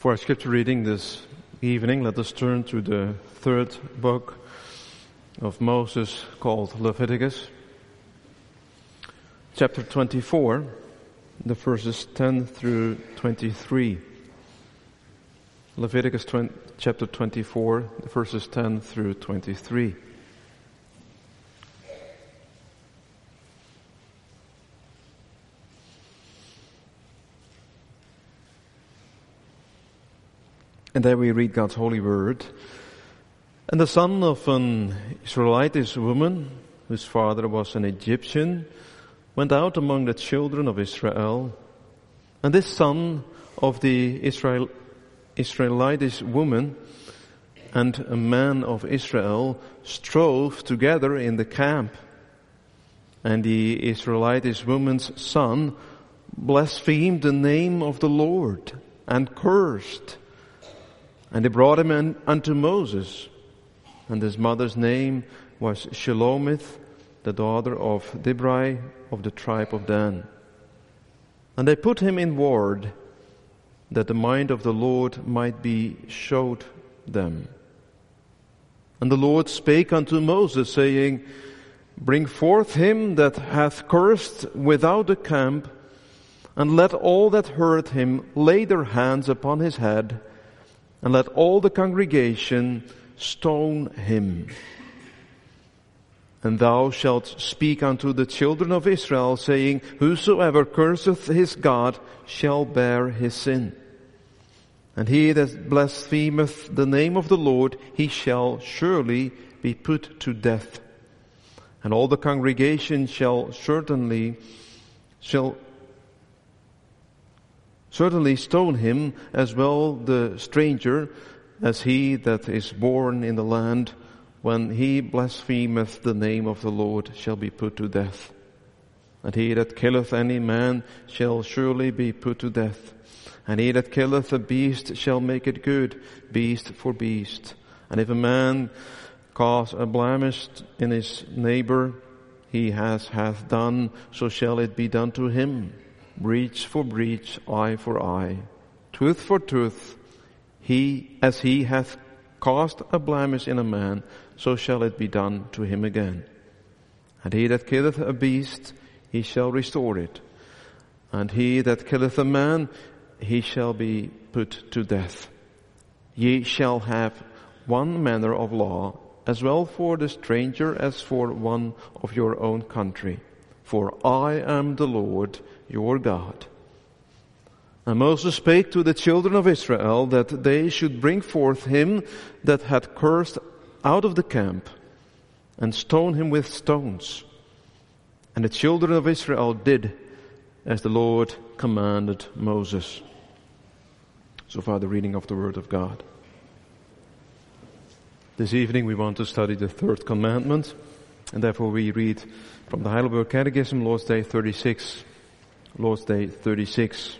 For our scripture reading this evening, let us turn to the third book of Moses called Leviticus, chapter 24, the verses 10 through 23. Leviticus chapter 24, the verses 10 through 23. And there we read God's holy word. And the son of an Israelitish woman, whose father was an Egyptian, went out among the children of Israel. And this son of the Israelitish woman and a man of Israel strove together in the camp. And the Israelitish woman's son blasphemed the name of the Lord and cursed. And they brought him unto Moses. And his mother's name was Shelomith, the daughter of Dibri of the tribe of Dan. And they put him in ward, that the mind of the Lord might be showed them. And the Lord spake unto Moses, saying, Bring forth him that hath cursed without the camp, and let all that heard him lay their hands upon his head, and let all the congregation stone him. And thou shalt speak unto the children of Israel, saying, Whosoever curseth his God shall bear his sin. And he that blasphemeth the name of the Lord, he shall surely be put to death. And all the congregation shall certainly stone him, as well the stranger as he that is born in the land, when he blasphemeth the name of the Lord shall be put to death. And he that killeth any man shall surely be put to death. And he that killeth a beast shall make it good, beast for beast. And if a man cause a blemish in his neighbor, he hath done, so shall it be done to him. Breach for breach, eye for eye, tooth for tooth. As he hath caused a blemish in a man, so shall it be done to him again. And he that killeth a beast, he shall restore it. And he that killeth a man, he shall be put to death. Ye shall have one manner of law, as well for the stranger as for one of your own country. For I am the Lord your God. And Moses spake to the children of Israel that they should bring forth him that had cursed out of the camp, and stone him with stones. And the children of Israel did as the Lord commanded Moses. So far the reading of the Word of God. This evening we want to study the third commandment, and therefore we read from the Heidelberg Catechism, Lord's Day 36. Lord's Day 36.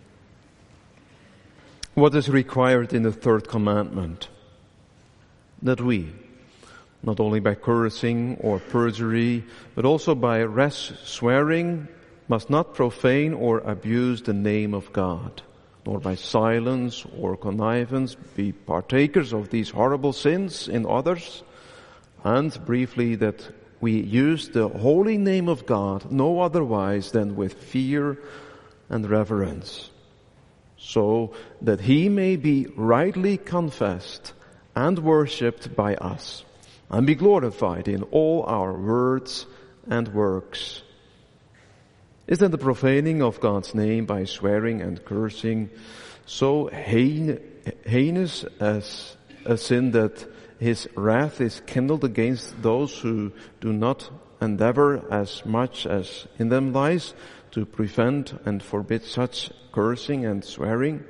What is required in the third commandment? That we, not only by cursing or perjury, but also by rash swearing, must not profane or abuse the name of God, nor by silence or connivance be partakers of these horrible sins in others, and briefly that we use the holy name of God no otherwise than with fear and reverence, so that he may be rightly confessed and worshipped by us, and be glorified in all our words and works. Is then the profaning of God's name by swearing and cursing so heinous as a sin that his wrath is kindled against those who do not endeavor as much as in them lies to prevent and forbid such cursing and swearing?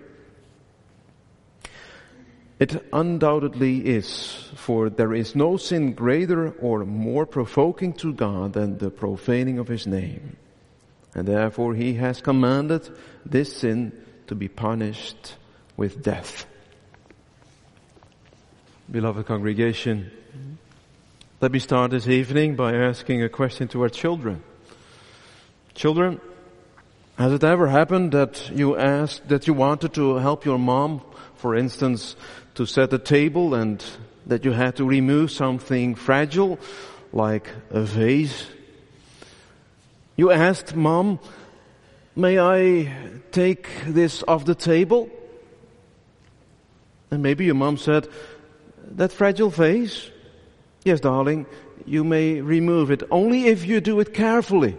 It undoubtedly is, for there is no sin greater or more provoking to God than the profaning of his name. And therefore he has commanded this sin to be punished with death. Beloved congregation, let me start this evening by asking a question to our children. Children, Has it ever happened that you wanted to help your mom, for instance, to set a table and that you had to remove something fragile, like a vase? You asked, "Mom, may I take this off the table?" And maybe your mom said, "That fragile vase? Yes, darling, you may remove it, only if you do it carefully."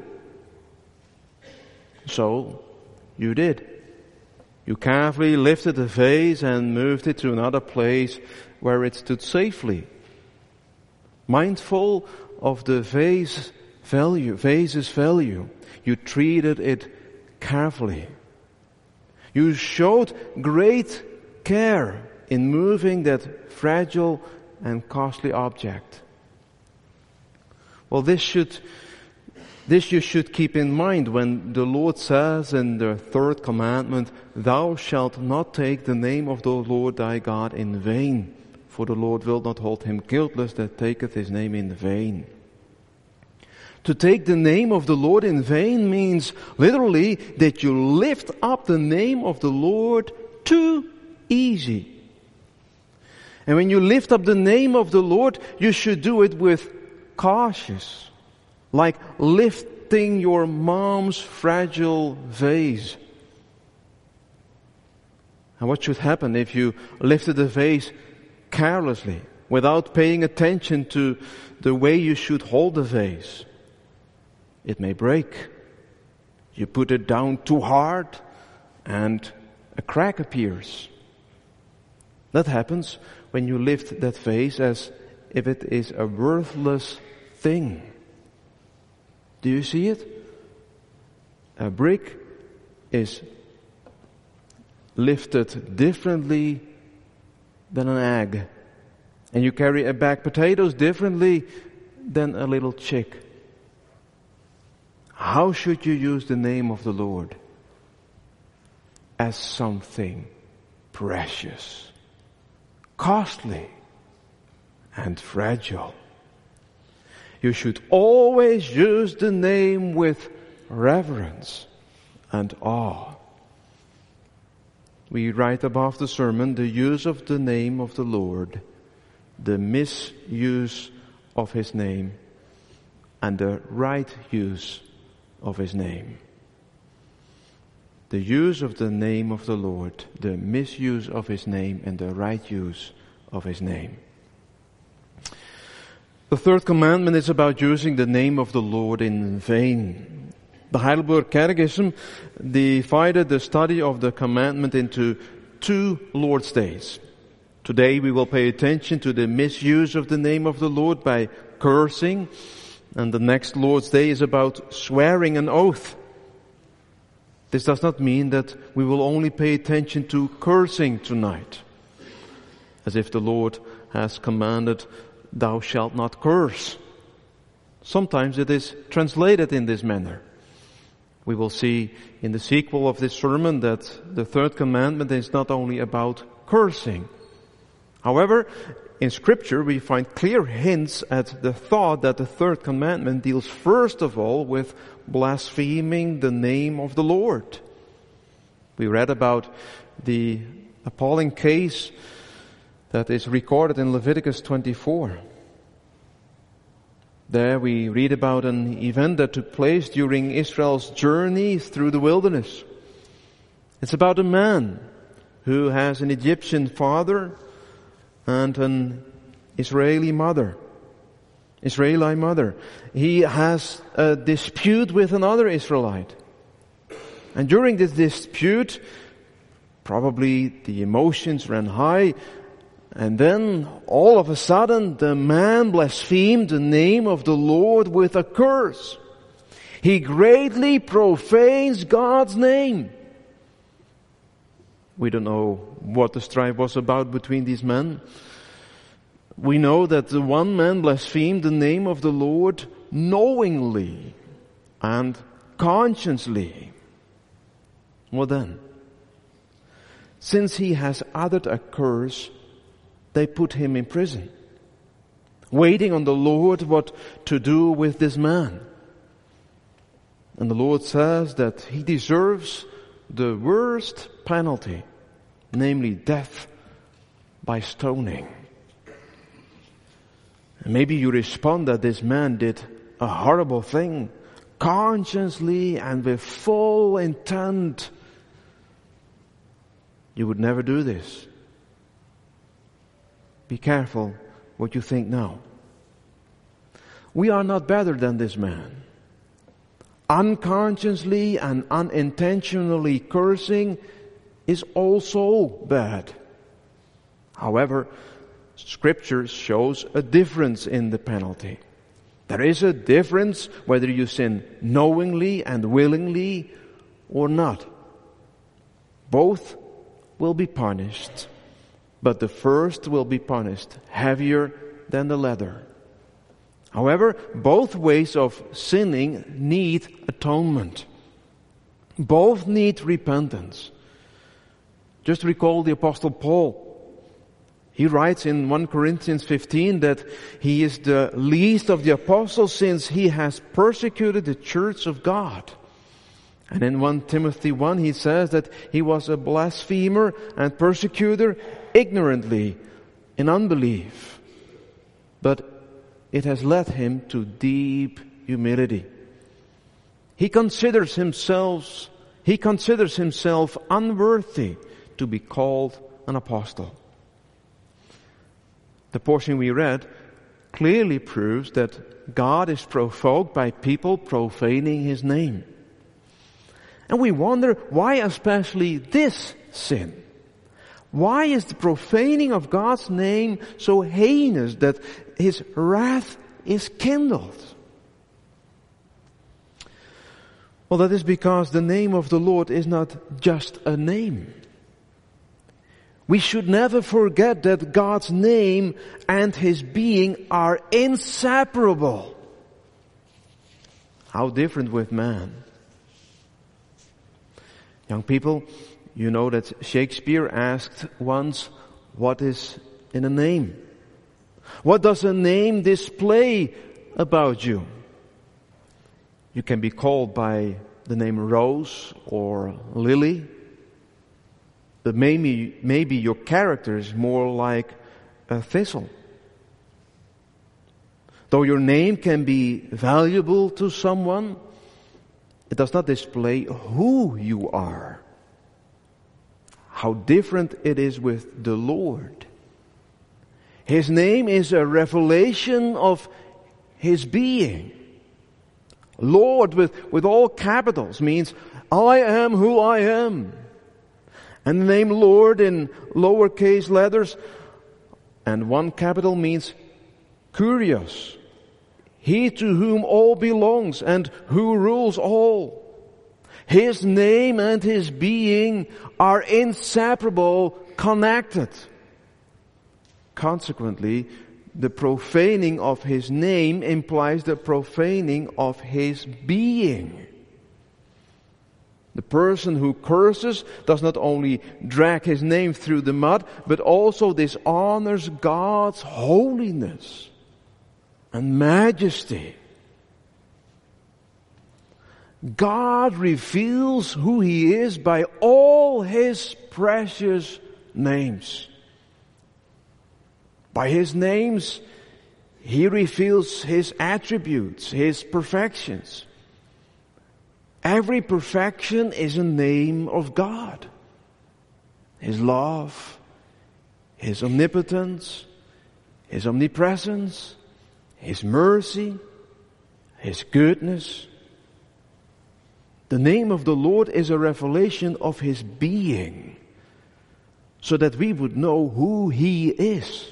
So, you did. You carefully lifted the vase and moved it to another place where it stood safely. Mindful of the vase's value, you treated it carefully. You showed great care in moving that fragile and costly object. Well, this you should keep in mind when the Lord says in the third commandment, "Thou shalt not take the name of the Lord thy God in vain, for the Lord will not hold him guiltless that taketh his name in vain." To take the name of the Lord in vain means literally that you lift up the name of the Lord too easy. And when you lift up the name of the Lord, you should do it with cautious, like lifting your mom's fragile vase. And what should happen if you lifted the vase carelessly, without paying attention to the way you should hold the vase? It may break. You put it down too hard and a crack appears. That happens when you lift that vase as if it is a worthless thing. Do you see it? A brick is lifted differently than an egg. And you carry a bag of potatoes differently than a little chick. How should you use the name of the Lord? As something precious, costly, and fragile. You should always use the name with reverence and awe. We write above the sermon, the use of the name of the Lord, the misuse of his name, and the right use of his name. The use of the name of the Lord, the misuse of his name, and the right use of his name. The third commandment is about using the name of the Lord in vain. The Heidelberg Catechism divided the study of the commandment into 2 Lord's Days. Today we will pay attention to the misuse of the name of the Lord by cursing, and the next Lord's Day is about swearing an oath. This does not mean that we will only pay attention to cursing tonight, as if the Lord has commanded, "Thou shalt not curse." Sometimes it is translated in this manner. We will see in the sequel of this sermon that the third commandment is not only about cursing. However, in Scripture we find clear hints at the thought that the third commandment deals first of all with blaspheming the name of the Lord. We read about the appalling case that is recorded in Leviticus 24. There we read about an event that took place during Israel's journey through the wilderness. It's about a man who has an Egyptian father and an Israeli mother. He has a dispute with another Israelite. And during this dispute, probably the emotions ran high, and then all of a sudden the man blasphemed the name of the Lord with a curse. He greatly profanes God's name. We don't know what the strife was about between these men. We know that the one man blasphemed the name of the Lord knowingly and consciously. What then? Since he has uttered a curse, they put him in prison, waiting on the Lord what to do with this man. And the Lord says that he deserves the worst penalty, namely death by stoning. And maybe you respond that this man did a horrible thing, consciously and with full intent. You would never do this. Be careful what you think now. We are not better than this man. Unconsciously and unintentionally cursing is also bad. However, Scripture shows a difference in the penalty. There is a difference whether you sin knowingly and willingly or not. Both will be punished, but the first will be punished heavier than the latter. However, both ways of sinning need atonement. Both need repentance. Just recall the Apostle Paul. He writes in 1 Corinthians 15 that he is the least of the apostles since he has persecuted the church of God. And in 1 Timothy 1 he says that he was a blasphemer and persecutor ignorantly in unbelief. But it has led him to deep humility. He considers himself unworthy to be called an apostle. The portion we read clearly proves that God is provoked by people profaning His name. And we wonder why especially this sin? Why is the profaning of God's name so heinous that His wrath is kindled? Well, that is because the name of the Lord is not just a name. We should never forget that God's name and His being are inseparable. How different with man. Young people, you know that Shakespeare asked once, what is in a name? What does a name display about you? You can be called by the name Rose or Lily. But maybe your character is more like a thistle. Though your name can be valuable to someone, it does not display who you are. How different it is with the Lord. His name is a revelation of His being. Lord with all capitals means I am who I am. And the name Lord in lowercase letters and one capital means Kyrios. He to whom all belongs and who rules all. His name and His being are inseparable, connected. Consequently, the profaning of His name implies the profaning of His being. The person who curses does not only drag his name through the mud, but also dishonors God's holiness and majesty. God reveals who He is by all His precious names. By His names, He reveals His attributes, His perfections. Every perfection is a name of God. His love, His omnipotence, His omnipresence, His mercy, His goodness. The name of the Lord is a revelation of His being, so that we would know who He is.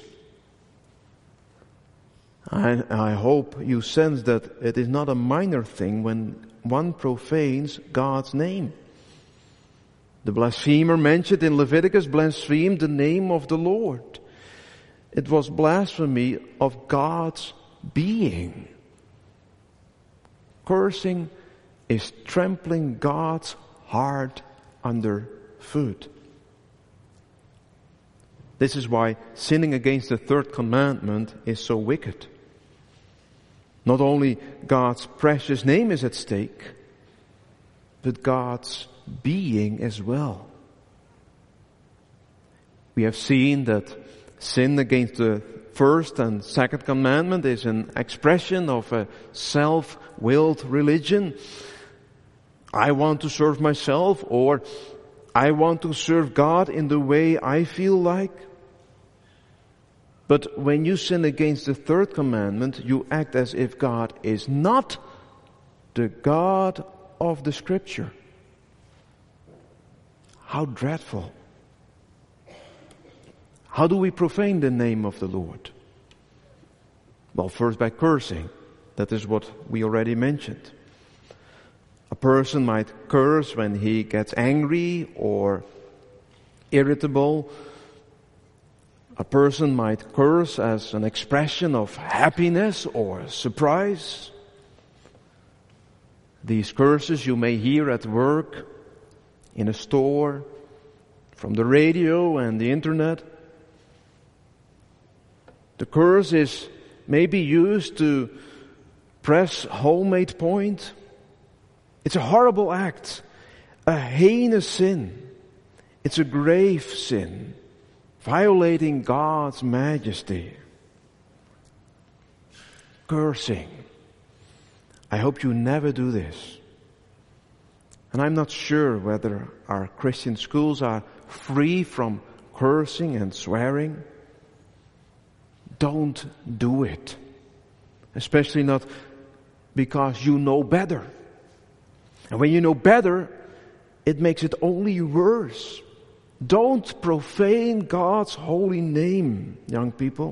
I hope you sense that it is not a minor thing when one profanes God's name. The blasphemer mentioned in Leviticus blasphemed the name of the Lord. It was blasphemy of God's being. Cursing is trampling God's heart underfoot. This is why sinning against the third commandment is so wicked. Not only God's precious name is at stake, but God's being as well. We have seen that sin against the first and second commandment is an expression of a self-willed religion. I want to serve myself, or I want to serve God in the way I feel like. But when you sin against the third commandment, you act as if God is not the God of the Scripture. How dreadful. How do we profane the name of the Lord? Well, first by cursing. That is what we already mentioned. A person might curse when he gets angry or irritable. A person might curse as an expression of happiness or surprise. These curses you may hear at work, in a store, from the radio and the internet. The curse is maybe used to press homemade point. It's a horrible act, a heinous sin. It's a grave sin, violating God's majesty. Cursing. I hope you never do this. And I'm not sure whether our Christian schools are free from cursing and swearing. Don't do it. Especially not because you know better. And when you know better, it makes it only worse. Don't profane God's holy name, young people.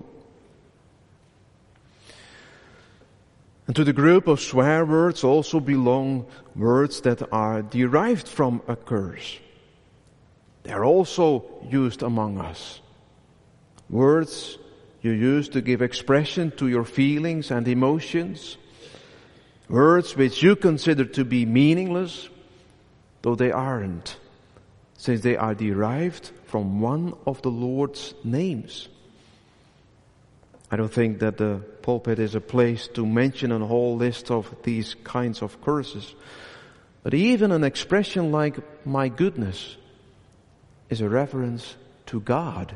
And to the group of swear words also belong words that are derived from a curse. They are also used among us. Words you use to give expression to your feelings and emotions. Words which you consider to be meaningless, though they aren't, since they are derived from one of the Lord's names. I don't think that the pulpit is a place to mention a whole list of these kinds of curses. But even an expression like, my goodness, is a reference to God.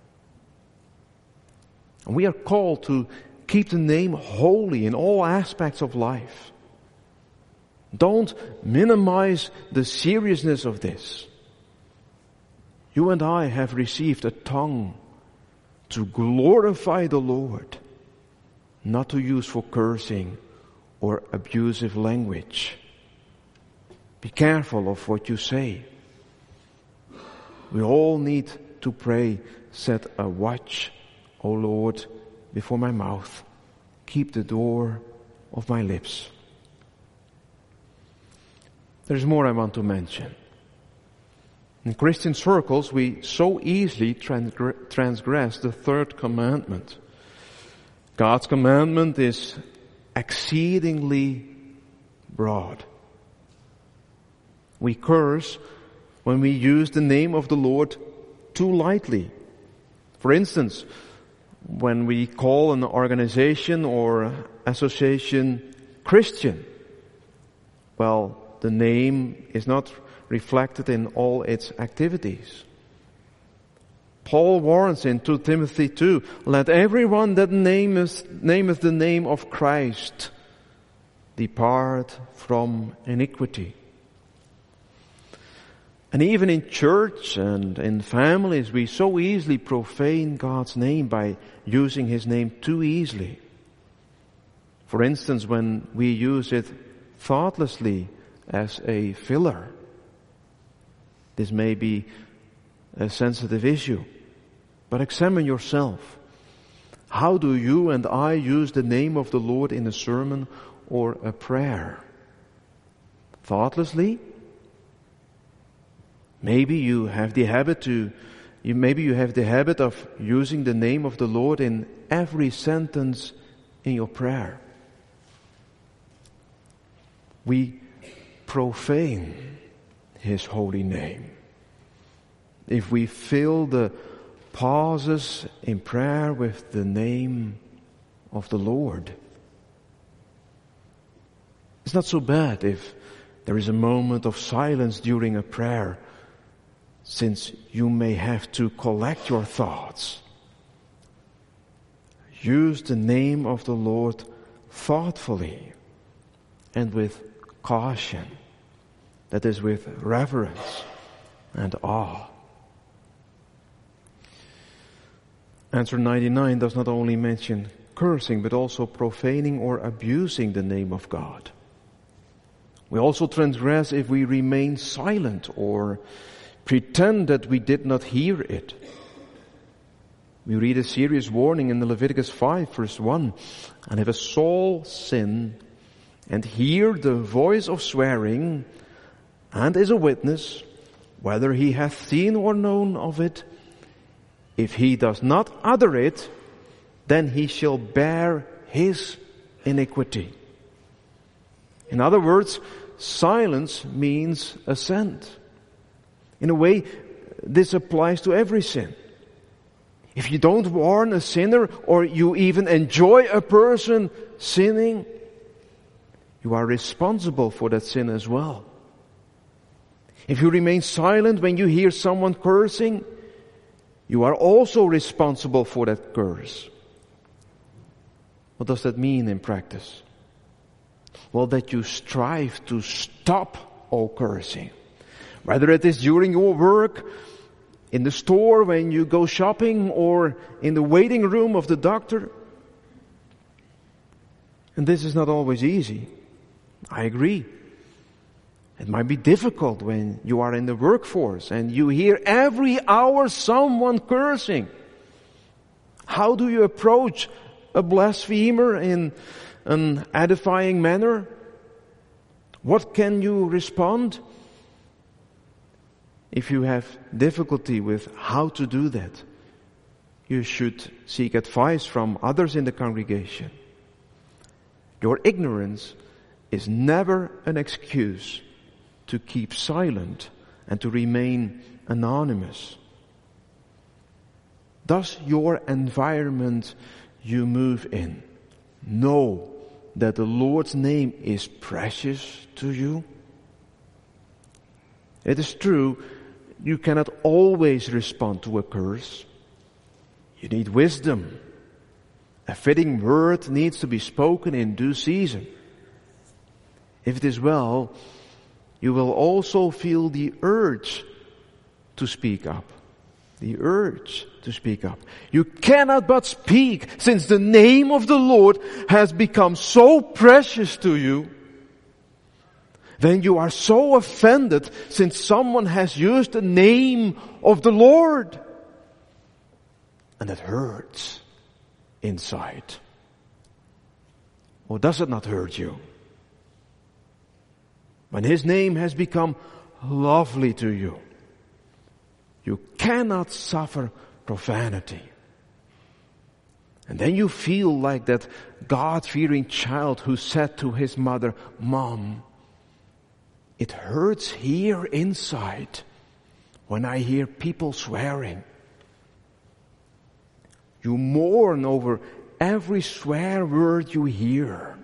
And we are called to keep the name holy in all aspects of life. Don't minimize the seriousness of this. You and I have received a tongue to glorify the Lord, not to use for cursing or abusive language. Be careful of what you say. We all need to pray, set a watch, O Lord, before my mouth. Keep the door of my lips. There's more I want to mention. In Christian circles, we so easily transgress the third commandment. God's commandment is exceedingly broad. We curse when we use the name of the Lord too lightly. For instance, when we call an organization or association Christian, well, the name is not reflected in all its activities. Paul warns in 2 Timothy 2, let everyone that nameth the name of Christ depart from iniquity. And even in church and in families, we so easily profane God's name by using His name too easily. For instance, when we use it thoughtlessly as a filler. This may be a sensitive issue, but examine yourself. How do you and I use the name of the Lord in a sermon or a prayer? Thoughtlessly? Maybe you have the habit of using the name of the Lord in every sentence in your prayer. We profane His holy name if we fill the pauses in prayer with the name of the Lord. It's not so bad if There is a moment of silence during a prayer, since you may have to collect your thoughts. Use the name of the Lord thoughtfully and with caution. That is, with reverence and awe. Answer 99 does not only mention cursing, but also profaning or abusing the name of God. We also transgress if we remain silent or pretend that we did not hear it. We read a serious warning in Leviticus 5 verse 1. And if a soul sin and hear the voice of swearing and is a witness, whether he hath seen or known of it, if he does not utter it, then he shall bear his iniquity. In other words, silence means assent. In a way, this applies to every sin. If you don't warn a sinner, or you even enjoy a person sinning, you are responsible for that sin as well. If you remain silent when you hear someone cursing, you are also responsible for that curse. What does that mean in practice? Well, that you strive to stop all cursing. Whether it is during your work, in the store when you go shopping, or in the waiting room of the doctor. And this is not always easy. I agree. It might be difficult when you are in the workforce and you hear every hour someone cursing. How do you approach a blasphemer in an edifying manner? What can you respond? If you have difficulty with how to do that, you should seek advice from others in the congregation. Your ignorance is never an excuse to keep silent and to remain anonymous. Does your environment you move in know that the Lord's name is precious to you? It is true, you cannot always respond to a curse. You need wisdom. A fitting word needs to be spoken in due season. If it is well, you will also feel the urge to speak up. The urge to speak up. You cannot but speak, since the name of the Lord has become so precious to you. Then you are so offended since someone has used the name of the Lord. And it hurts inside. Or does it not hurt you? When His name has become lovely to you, you cannot suffer profanity. And then you feel like that God-fearing child who said to his mother, "Mom, it hurts here inside when I hear people swearing." You mourn over every swear word you hear.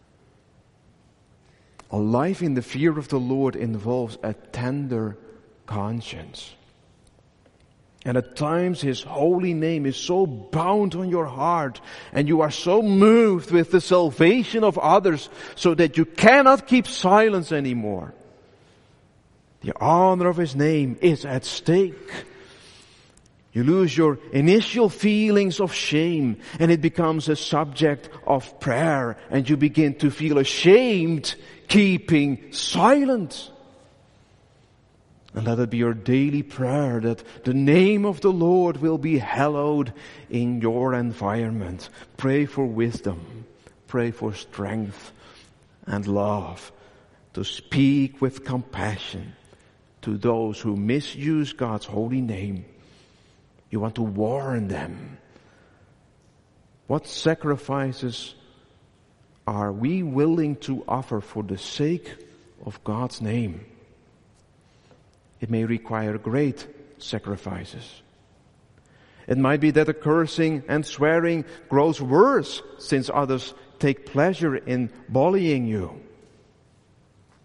A life in the fear of the Lord involves a tender conscience. And at times His holy name is so bound on your heart, and you are so moved with the salvation of others, so that you cannot keep silence anymore. The honor of His name is at stake. You lose your initial feelings of shame, and it becomes a subject of prayer, and you begin to feel ashamed keeping silent. And let it be your daily prayer that the name of the Lord will be hallowed in your environment. Pray for wisdom. Pray for strength and love to speak with compassion to those who misuse God's holy name. You want to warn them. What sacrifices are we willing to offer for the sake of God's name? It may require great sacrifices. It might be that the cursing and swearing grows worse since others take pleasure in bullying you.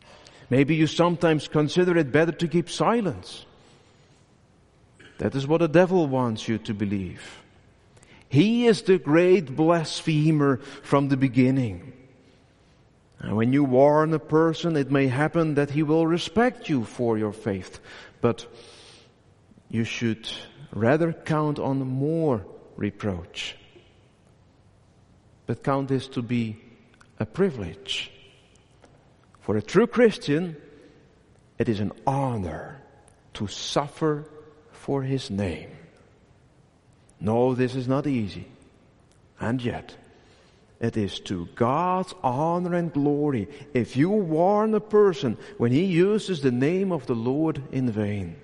Maybe you sometimes consider it better to keep silence. That is what the devil wants you to believe. He is the great blasphemer from the beginning. And when you warn a person, it may happen that he will respect you for your faith. But you should rather count on more reproach. But count this to be a privilege. For a true Christian, it is an honor to suffer for His name. No, this is not easy. And yet, it is to God's honor and glory if you warn a person when he uses the name of the Lord in vain.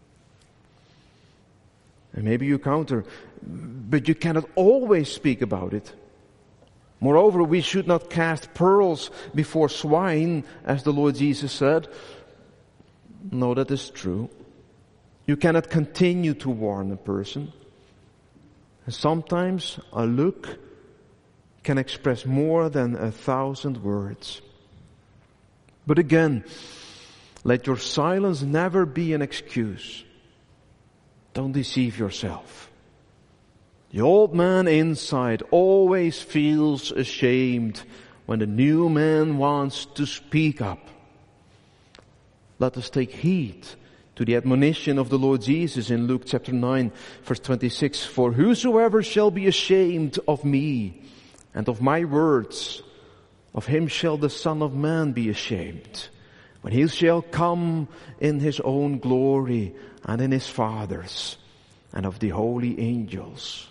And maybe you counter, but you cannot always speak about it. Moreover, we should not cast pearls before swine, as the Lord Jesus said. No, that is true. You cannot continue to warn a person. And sometimes a look can express more than 1,000 words. But again, let your silence never be an excuse. Don't deceive yourself. The old man inside always feels ashamed when the new man wants to speak up. Let us take heed to the admonition of the Lord Jesus in Luke chapter 9, verse 26. For whosoever shall be ashamed of me and of my words, of him shall the Son of Man be ashamed, when he shall come in his own glory and in his Father's and of the holy angels.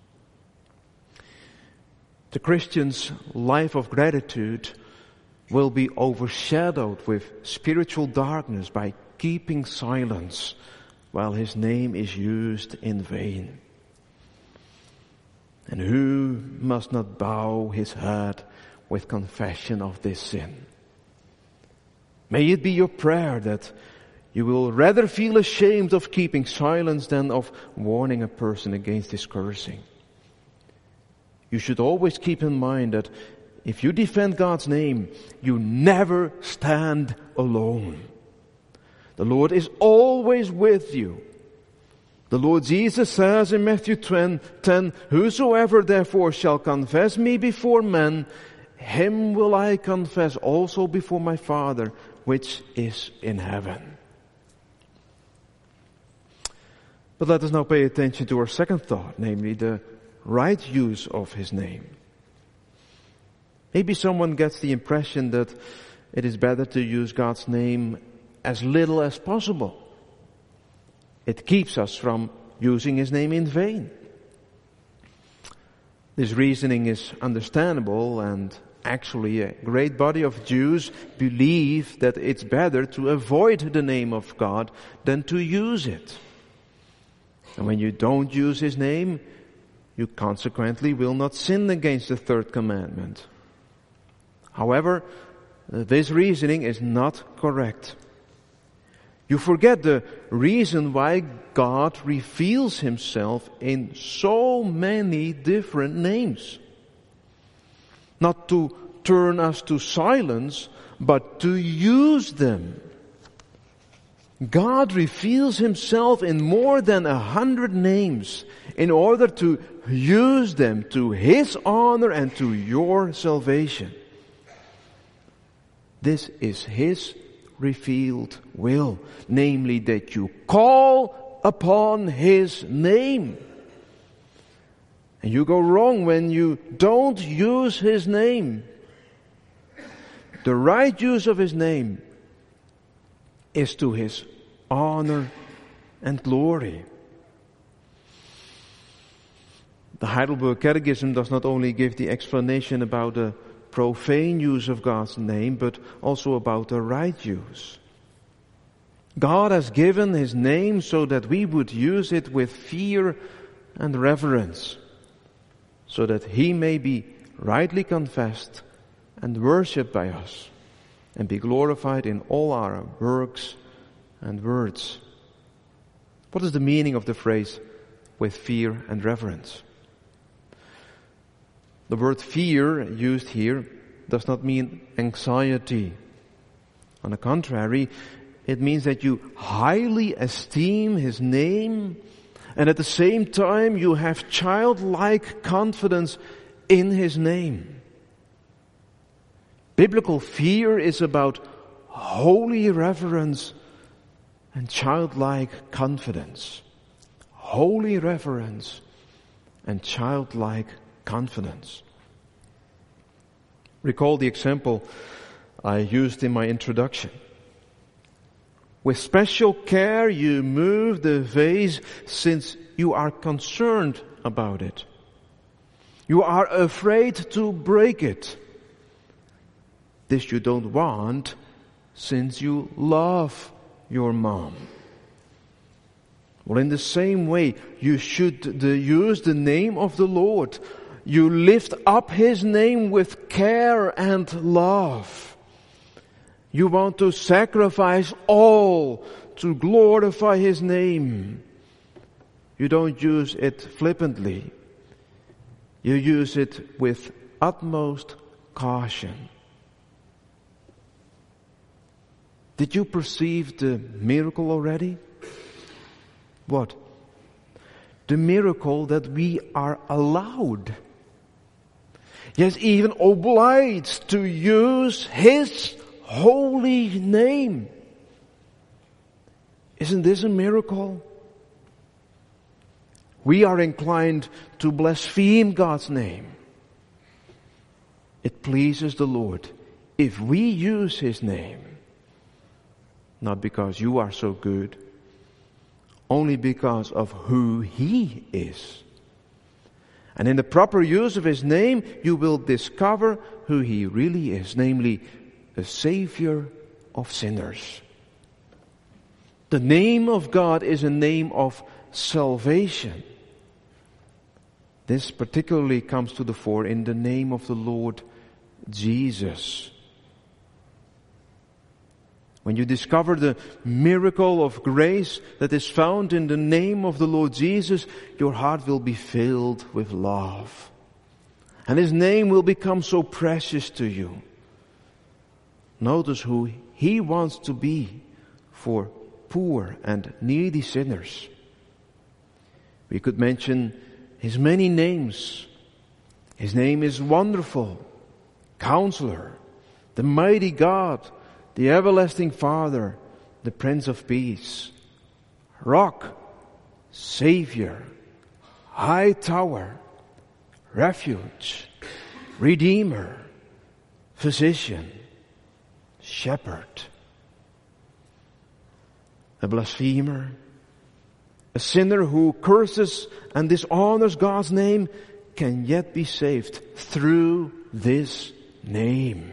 The Christian's life of gratitude will be overshadowed with spiritual darkness by keeping silence while his name is used in vain. And who must not bow his head with confession of this sin? May it be your prayer that you will rather feel ashamed of keeping silence than of warning a person against his cursing. You should always keep in mind that if you defend God's name, you never stand alone. The Lord is always with you. The Lord Jesus says in Matthew 10, whosoever therefore shall confess me before men, him will I confess also before my Father, which is in heaven. But let us now pay attention to our second thought, namely the right use of His name. Maybe someone gets the impression that it is better to use God's name as little as possible. It keeps us from using His name in vain. This reasoning is understandable, and actually a great body of Jews believe that it's better to avoid the name of God than to use it. And when you don't use His name, you consequently will not sin against the third commandment. However, this reasoning is not correct. You forget the reason why God reveals Himself in so many different names. Not to turn us to silence, but to use them. God reveals Himself in more than 100 names in order to use them to His honor and to your salvation. This is His revealed will, namely that you call upon His name. And you go wrong when you don't use His name. The right use of His name is to His honor and glory. The Heidelberg Catechism does not only give the explanation about the profane use of God's name, but also about the right use. God has given His name so that we would use it with fear and reverence, so that He may be rightly confessed and worshipped by us, and be glorified in all our works and words. What is the meaning of the phrase, with fear and reverence? The word fear used here does not mean anxiety. On the contrary, it means that you highly esteem His name, and at the same time you have childlike confidence in His name. Biblical fear is about holy reverence and childlike confidence. Holy reverence and childlike confidence. Recall the example I used in my introduction. With special care you move the vase since you are concerned about it. You are afraid to break it. This you don't want since you love your mom. Well, in the same way, you should use the name of the Lord. You lift up His name with care and love. You want to sacrifice all to glorify His name. You don't use it flippantly. You use it with utmost caution. Did you perceive the miracle already? What? The miracle that we are allowed, yes, even obliged to use His holy name. Isn't this a miracle? We are inclined to blaspheme God's name. It pleases the Lord if we use His name, not because you are so good, only because of who He is. And in the proper use of His name, you will discover who He really is, namely the Savior of sinners. The name of God is a name of salvation. This particularly comes to the fore in the name of the Lord Jesus. When you discover the miracle of grace that is found in the name of the Lord Jesus, your heart will be filled with love. And His name will become so precious to you. Notice who He wants to be for poor and needy sinners. We could mention His many names. His name is Wonderful, Counselor, the Mighty God, the Everlasting Father, the Prince of Peace, Rock, Savior, High Tower, Refuge, Redeemer, Physician, Shepherd. A blasphemer, a sinner who curses and dishonors God's name can yet be saved through this name.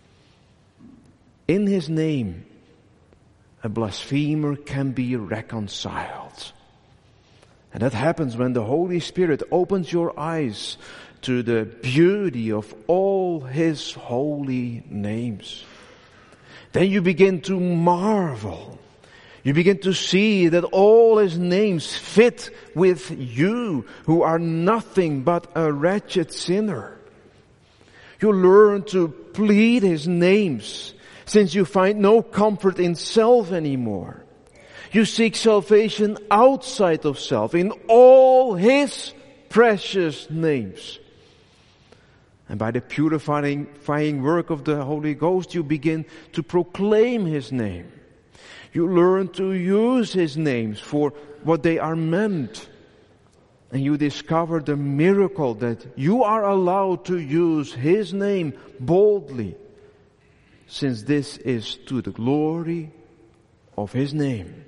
In His name, a blasphemer can be reconciled. And that happens when the Holy Spirit opens your eyes to the beauty of all His holy names. Then you begin to marvel. You begin to see that all His names fit with you, who are nothing but a wretched sinner. You learn to plead His names, since you find no comfort in self anymore. You seek salvation outside of self, in all His precious names. And by the purifying work of the Holy Ghost, you begin to proclaim His name. You learn to use His names for what they are meant. And you discover the miracle that you are allowed to use His name boldly, since this is to the glory of His name.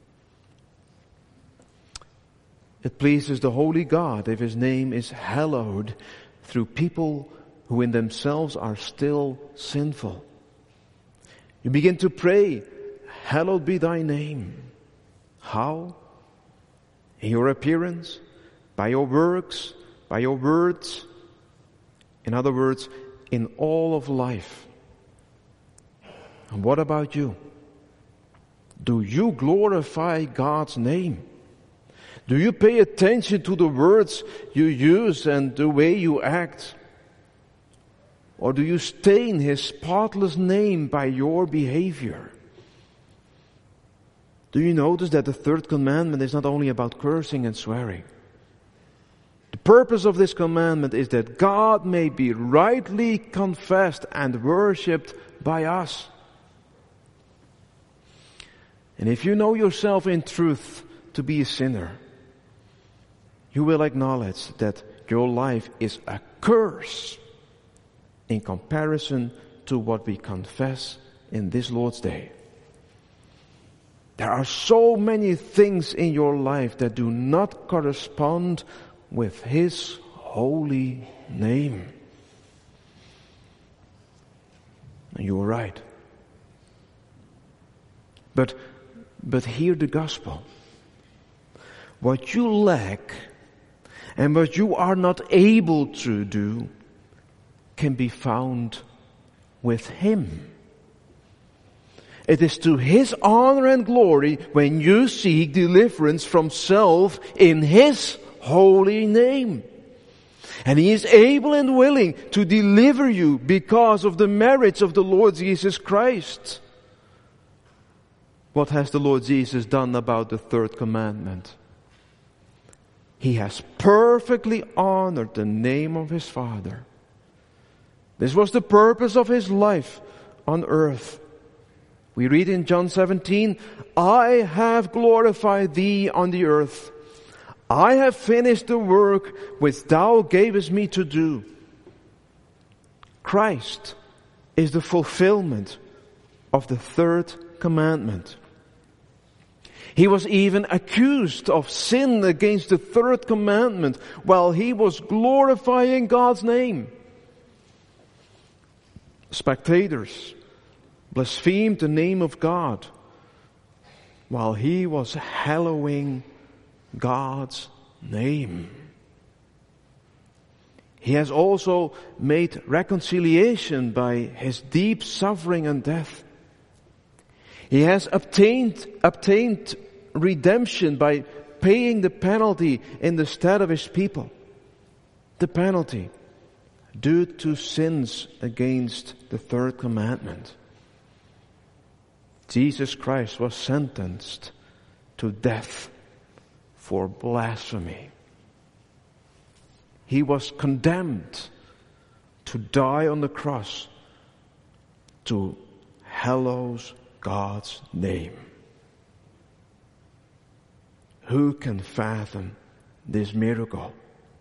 It pleases the Holy God if His name is hallowed through people who in themselves are still sinful. You begin to pray, hallowed be Thy name. How? In your appearance, by your works, by your words. In other words, in all of life. And what about you? Do you glorify God's name? Do you pay attention to the words you use and the way you act? Or do you stain His spotless name by your behavior? Do you notice that the third commandment is not only about cursing and swearing? The purpose of this commandment is that God may be rightly confessed and worshipped by us. And if you know yourself in truth to be a sinner, you will acknowledge that your life is a curse in comparison to what we confess in this Lord's Day. There are so many things in your life that do not correspond with His holy name. And you are right. But hear the gospel. What you lack and what you are not able to do can be found with Him. It is to His honor and glory when you seek deliverance from self in His holy name. And He is able and willing to deliver you because of the merits of the Lord Jesus Christ. What has the Lord Jesus done about the third commandment? He has perfectly honored the name of His Father. This was the purpose of His life on earth. We read in John 17, I have glorified Thee on the earth. I have finished the work which Thou gavest me to do. Christ is the fulfillment of the third commandment. He was even accused of sin against the third commandment while He was glorifying God's name. Spectators blasphemed the name of God while He was hallowing God's name. He has also made reconciliation by His deep suffering and death. He has obtained redemption by paying the penalty in the stead of His people. The penalty due to sins against the third commandment. Jesus Christ was sentenced to death for blasphemy. He was condemned to die on the cross to hallow God's name. Who can fathom this miracle?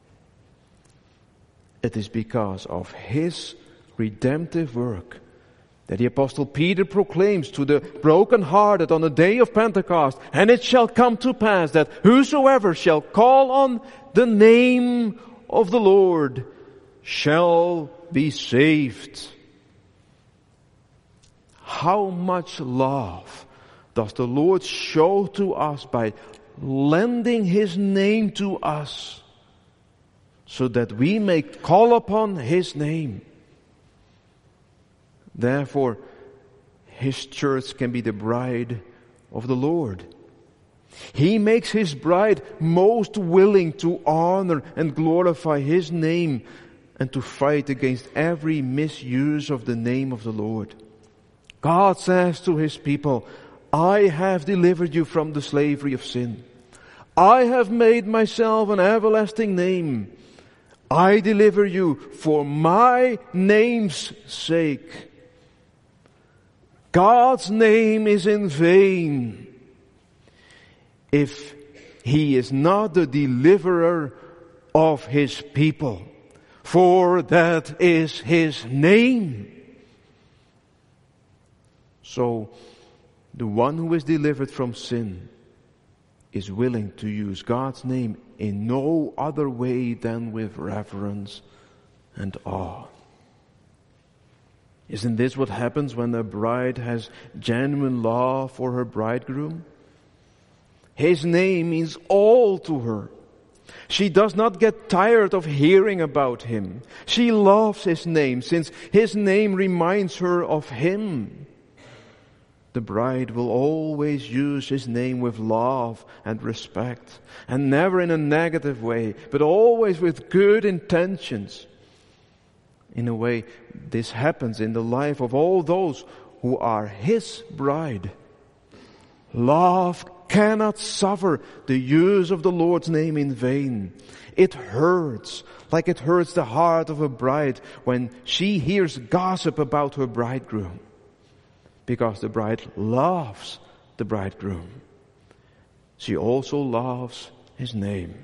It is because of His redemptive work that the Apostle Peter proclaims to the brokenhearted on the day of Pentecost, and it shall come to pass that whosoever shall call on the name of the Lord shall be saved. How much love does the Lord show to us by lending His name to us so that we may call upon His name. Therefore, His church can be the bride of the Lord. He makes His bride most willing to honor and glorify His name and to fight against every misuse of the name of the Lord. God says to His people, I have delivered you from the slavery of sin. I have made myself an everlasting name. I deliver you for my name's sake. God's name is in vain if He is not the deliverer of His people, for that is His name. So, the one who is delivered from sin is willing to use God's name in no other way than with reverence and awe. Isn't this what happens when a bride has genuine love for her bridegroom? His name means all to her. She does not get tired of hearing about Him. She loves His name since His name reminds her of Him. The bride will always use His name with love and respect, and never in a negative way, but always with good intentions. In a way, this happens in the life of all those who are His bride. Love cannot suffer the use of the Lord's name in vain. It hurts, like it hurts the heart of a bride when she hears gossip about her bridegroom. Because the bride loves the bridegroom. She also loves His name.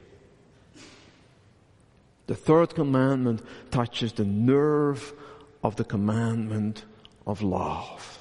The third commandment touches the nerve of the commandment of love.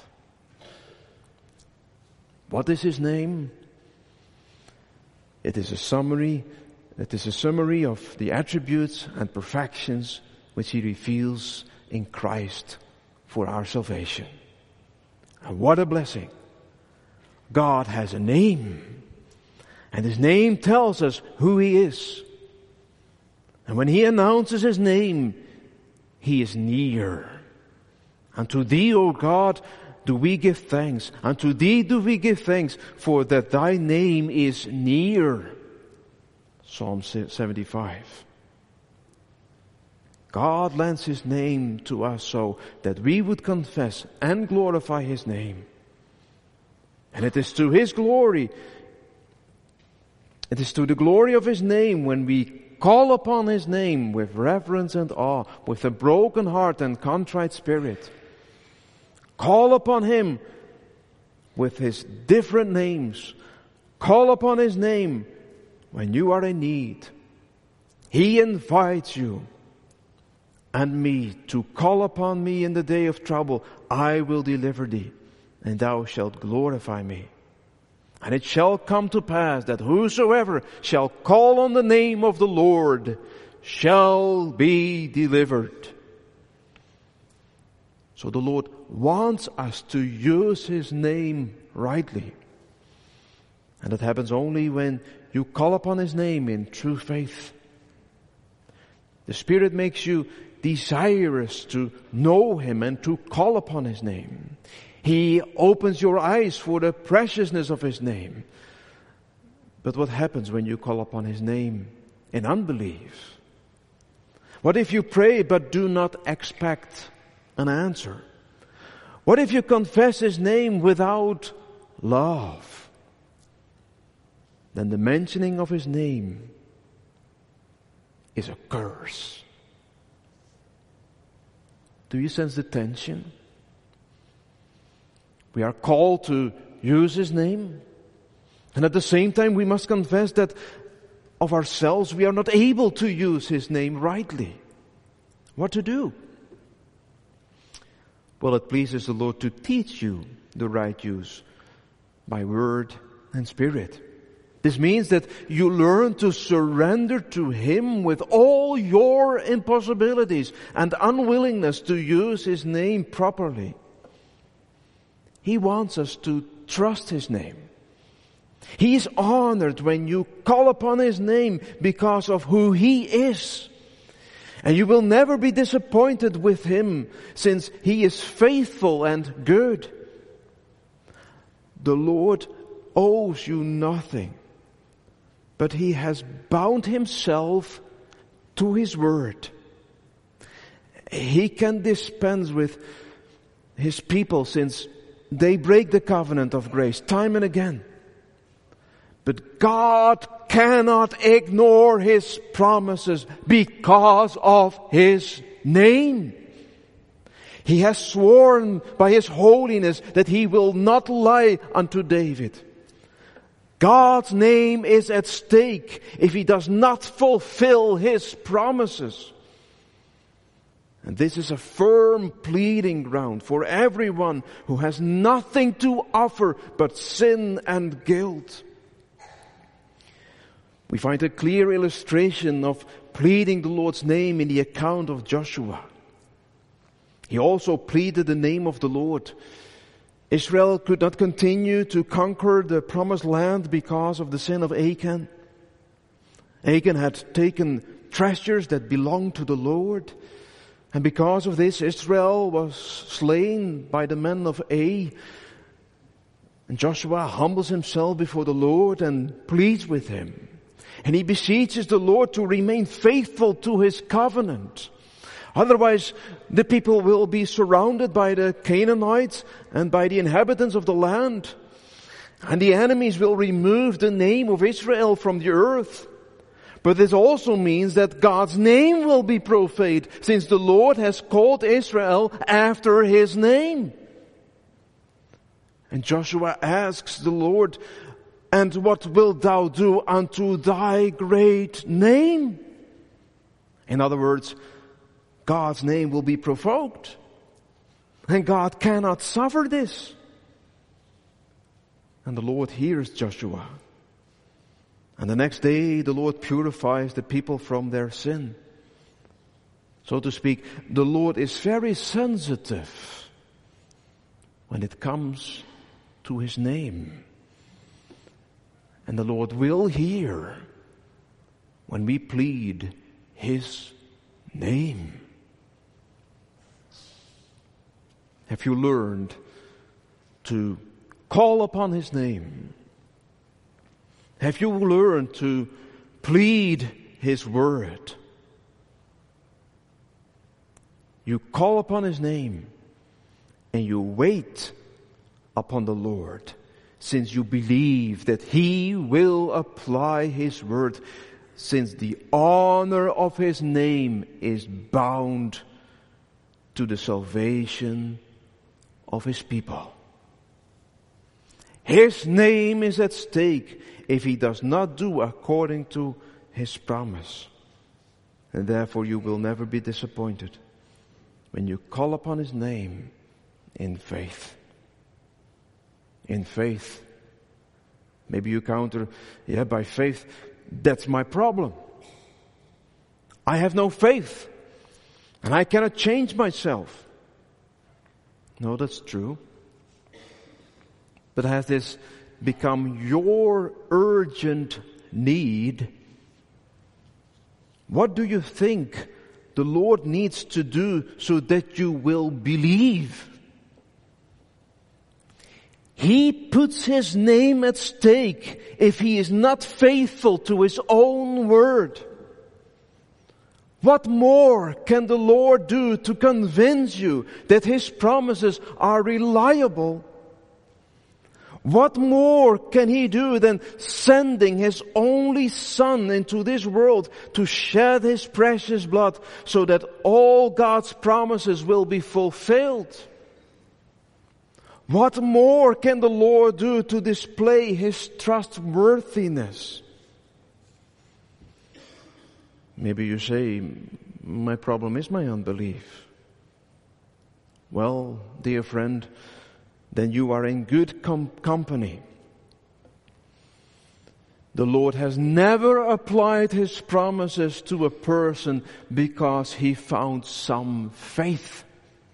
What is His name? It is a summary of the attributes and perfections which He reveals in Christ for our salvation. And what a blessing. God has a name. And His name tells us who He is. And when He announces His name, He is near. And to Thee, O God, do we give thanks. And to Thee do we give thanks, for that Thy name is near. Psalm 75. God lends His name to us so that we would confess and glorify His name. And it is to His glory, it is to the glory of His name when we call upon His name with reverence and awe, with a broken heart and contrite spirit. Call upon Him with His different names. Call upon His name when you are in need. He invites you and me to call upon me in the day of trouble. I will deliver thee, and thou shalt glorify me. And it shall come to pass that whosoever shall call on the name of the Lord shall be delivered. So the Lord wants us to use His name rightly. And it happens only when you call upon His name in true faith. The Spirit makes you desirous to know Him and to call upon His name. He opens your eyes for the preciousness of His name. But what happens when you call upon His name in unbelief? What if you pray but do not expect an answer? What if you confess His name without love? Then the mentioning of His name is a curse. Do you sense the tension? We are called to use His name. And at the same time we must confess that of ourselves we are not able to use His name rightly. What to do? Well, it pleases the Lord to teach you the right use by word and spirit. This means that you learn to surrender to Him with all your impossibilities and unwillingness to use His name properly. He wants us to trust His name. He is honored when you call upon His name because of who He is. And you will never be disappointed with Him since He is faithful and good. The Lord owes you nothing, but He has bound Himself to His word. He can dispense with His people since they break the covenant of grace time and again. But God cannot ignore His promises because of His name. He has sworn by His holiness that He will not lie unto David. God's name is at stake if He does not fulfill His promises. And this is a firm pleading ground for everyone who has nothing to offer but sin and guilt. We find a clear illustration of pleading the Lord's name in the account of Joshua. He also pleaded the name of the Lord. Israel could not continue to conquer the promised land because of the sin of Achan. Achan had taken treasures that belonged to the Lord. And because of this, Israel was slain by the men of Ai. And Joshua humbles himself before the Lord and pleads with Him. And he beseeches the Lord to remain faithful to His covenant. Otherwise, the people will be surrounded by the Canaanites and by the inhabitants of the land. And the enemies will remove the name of Israel from the earth. But this also means that God's name will be profaned, since the Lord has called Israel after His name. And Joshua asks the Lord, "And what wilt thou do unto thy great name?" In other words, God's name will be provoked. And God cannot suffer this. And the Lord hears Joshua. And the next day the Lord purifies the people from their sin. So to speak, the Lord is very sensitive when it comes to His name. And the Lord will hear when we plead His name. Have you learned to call upon His name? Have you learned to plead His word? You call upon His name and you wait upon the Lord, since you believe that He will apply His word, since the honor of His name is bound to the salvation of His people. His name is at stake if He does not do according to His promise. And therefore you will never be disappointed when you call upon His name in faith. In faith. Maybe you counter, by faith, that's my problem. I have no faith. And I cannot change myself. No, that's true. But has this become your urgent need? What do you think the Lord needs to do so that you will believe? He puts His name at stake if He is not faithful to His own word. What more can the Lord do to convince you that His promises are reliable? What more can He do than sending His only Son into this world to shed His precious blood so that all God's promises will be fulfilled? What more can the Lord do to display His trustworthiness? Maybe you say, my problem is my unbelief. Well, dear friend, then you are in good company. The Lord has never applied His promises to a person because He found some faith.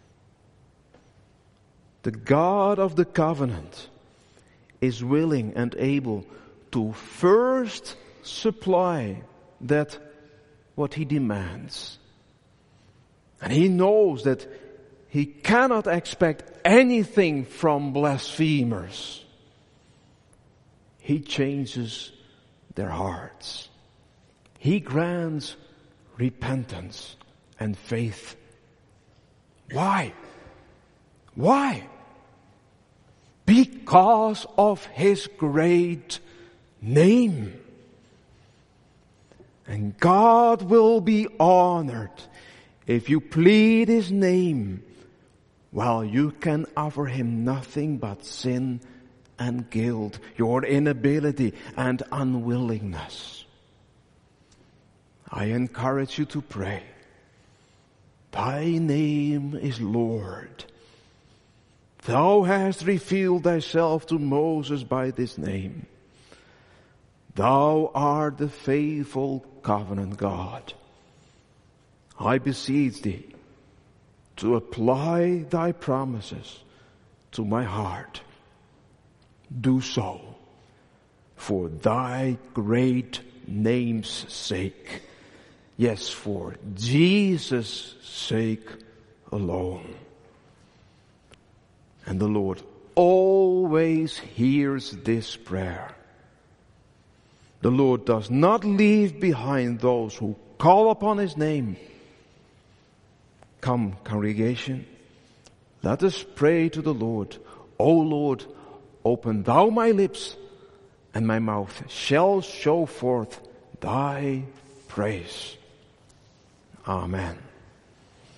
The God of the covenant is willing and able to first supply that what He demands. And He knows that He cannot expect anything from blasphemers. He changes their hearts. He grants repentance and faith. Why? Why? Because of His great name. And God will be honored if you plead His name while you can offer Him nothing but sin and guilt, your inability and unwillingness. I encourage you to pray. Thy name is Lord. Thou hast revealed Thyself to Moses by this name. Thou art the faithful covenant God. I beseech Thee to apply Thy promises to my heart. Do so for Thy great name's sake. Yes, for Jesus' sake alone. And the Lord always hears this prayer. The Lord does not leave behind those who call upon His name. Come, congregation, let us pray to the Lord. O Lord, open thou my lips, and my mouth shall show forth thy praise. Amen.